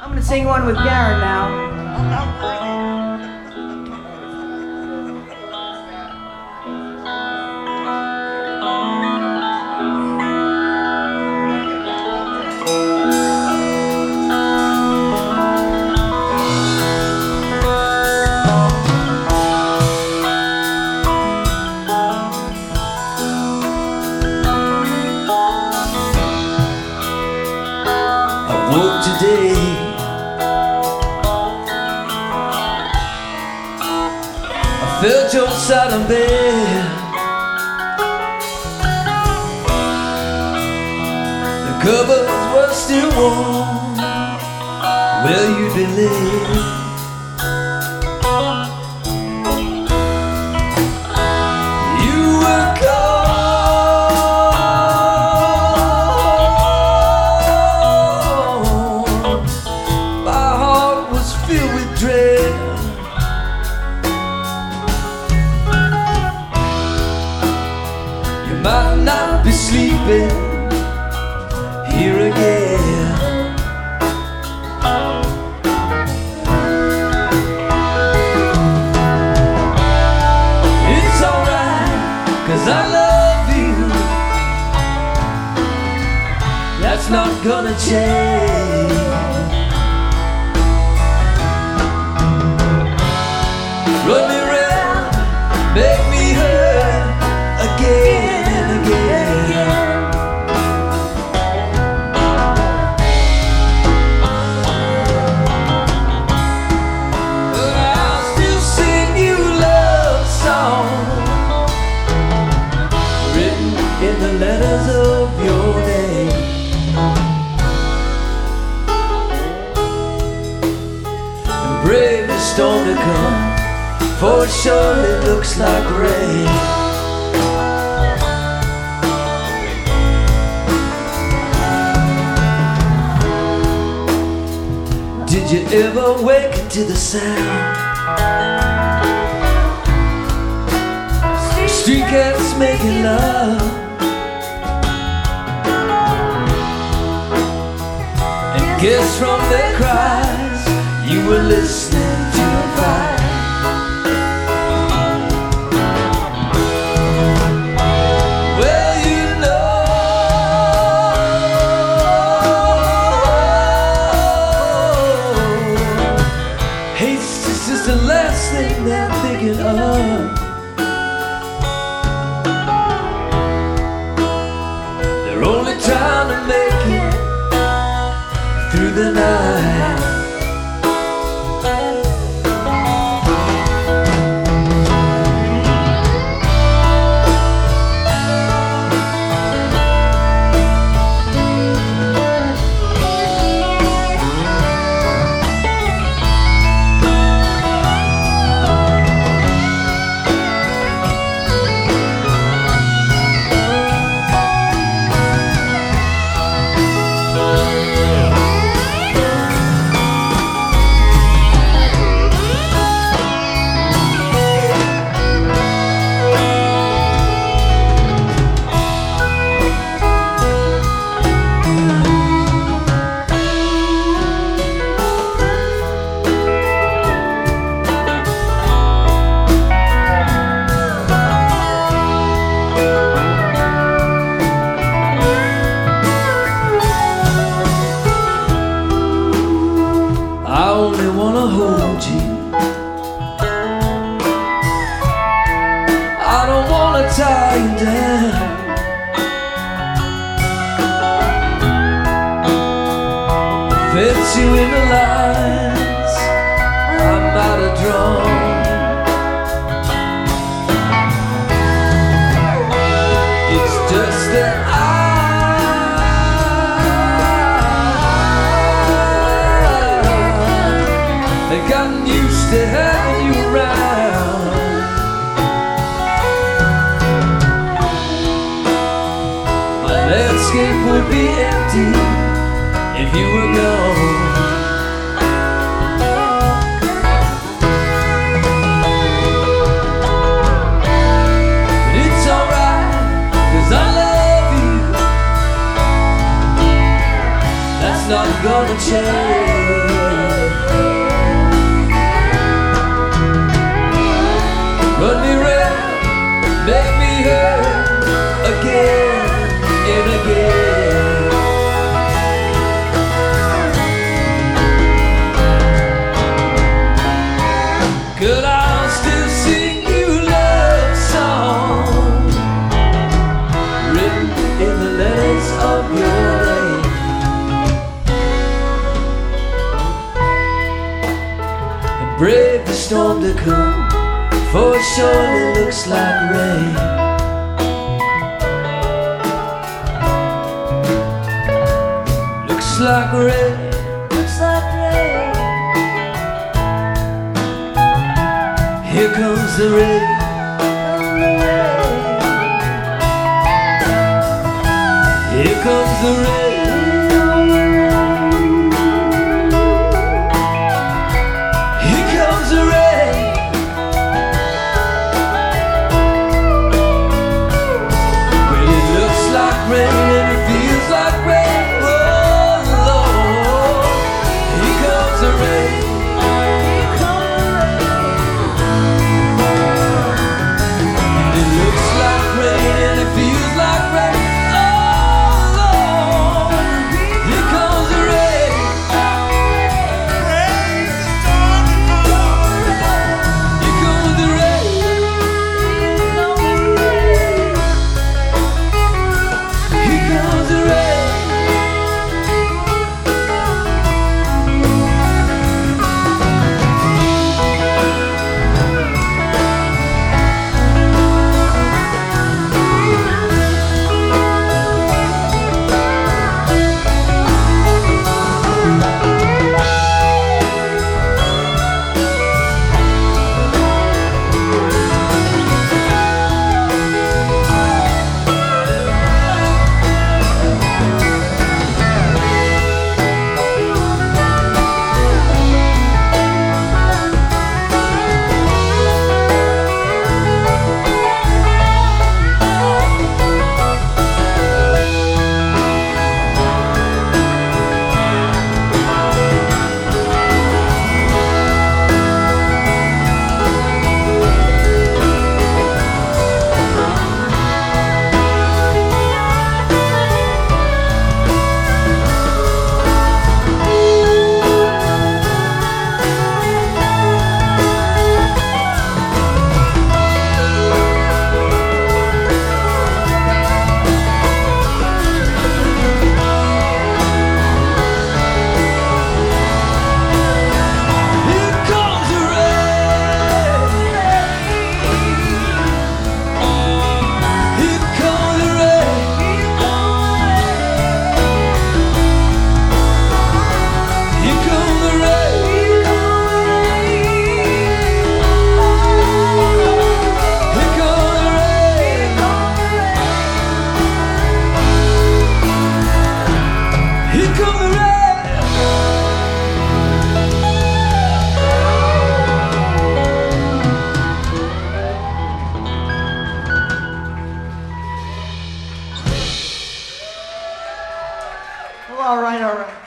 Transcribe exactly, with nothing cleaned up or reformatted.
I'm gonna sing one with Garen now. Woke today, I felt your side of bed. The covers were still warm where you'd been laid. You were might not be sleeping here again. It's alright, 'cause I love you. That's not gonna change. Run me round, make me hurt again. In the letters of your name, and brave the storm to come, for sure it looks like rain. Did you ever wake to the sound? Street cats making love, and guess from their cries you were listening to a fire. Well, you know, hate's just the last thing they're thinking of. Only trying to make it through the night. I only wanna hold you. I don't wanna tie you down. Fence you in the lines I might have drawn. It's just that I I've gotten used to having you around. My landscape would be empty if you were gone. But it's alright, 'cause I love you. That's not gonna change. brave the storm to come, for it surely looks like rain. Looks like rain, looks like rain. Here comes the rain. Here comes the rain. Here comes the rain. Well, it looks like rain and it feels like rain. Oh Lord, here comes the rain. Here comes the rain. And it looks like rain and it feels like rain. Well, all right, all right.